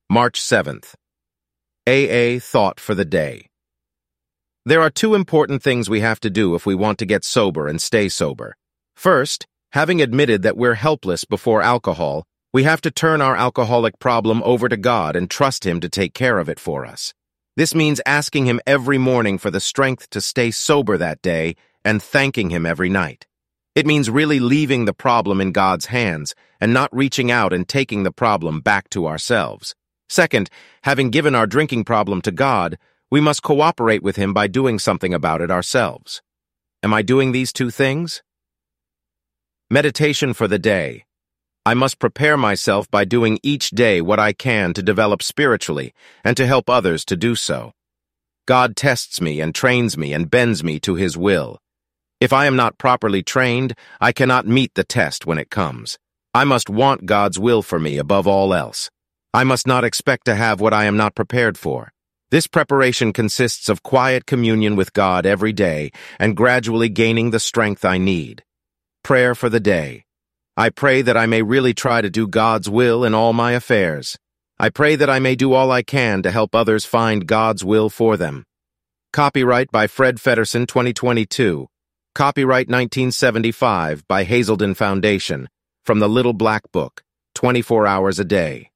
March 7th. AA Thought for the Day. There are two important things we have to do if we want to get sober and stay sober. First, having admitted that we're helpless before alcohol, we have to turn our alcoholic problem over to God and trust Him to take care of it for us. This means asking Him every morning for the strength to stay sober that day and thanking Him every night. It means really leaving the problem in God's hands and not reaching out and taking the problem back to ourselves. Second, having given our drinking problem to God, we must cooperate with Him by doing something about it ourselves. Am I doing these two things? Meditation for the day. I must prepare myself by doing each day what I can to develop spiritually and to help others to do so. God tests me and trains me and bends me to His will. If I am not properly trained, I cannot meet the test when it comes. I must want God's will for me above all else. I must not expect to have what I am not prepared for. This preparation consists of quiet communion with God every day and gradually gaining the strength I need. Prayer for the day. I pray that I may really try to do God's will in all my affairs. I pray that I may do all I can to help others find God's will for them. Copyright by Fred Feddersen 2022. Copyright 1975 by Hazelden Foundation. From the Little Black Book, 24 Hours a Day.